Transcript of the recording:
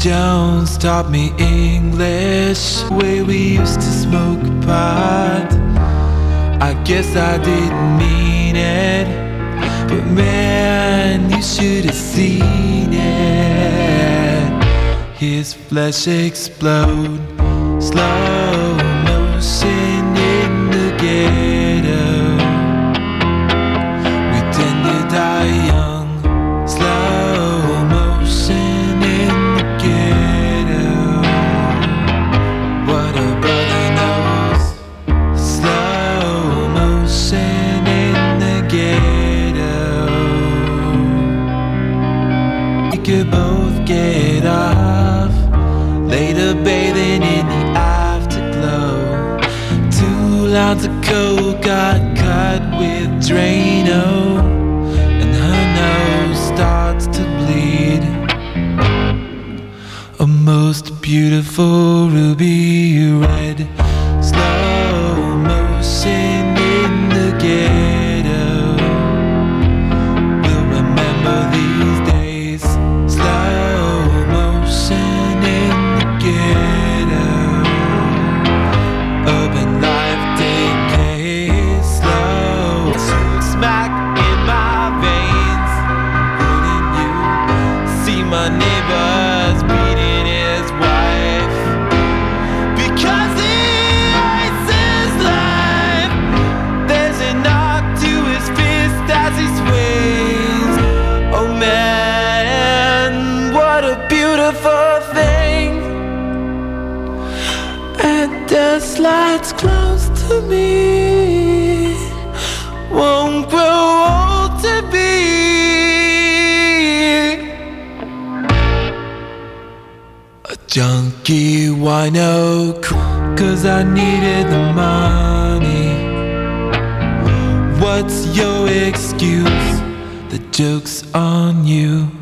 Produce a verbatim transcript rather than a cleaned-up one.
Jones taught me English, the way we used to smoke pot. I guess I didn't mean it, but man, you should have seen it. His flesh explode, slow motion in the ghetto. We tend to die young, slow motion in the ghetto. What a brother knows, slow motion in the ghetto. We could both get off, later bathing in the afterglow. Two lines of coke got cut with Drano, and her nose starts to bleed. A most beautiful ruby red, slow motion in the ghetto. We'll remember these days, slow motion in the ghetto. Urban life decays slow, smack in my veins. Wouldn't you see my neighbors beating his wife? Because he hates his life. There's a knock to his fist as he swings. Oh man, what a beautiful thing. And the slides close to me won't grow old to be a junkie wino, cause I needed the money. What's your excuse? The joke's on you.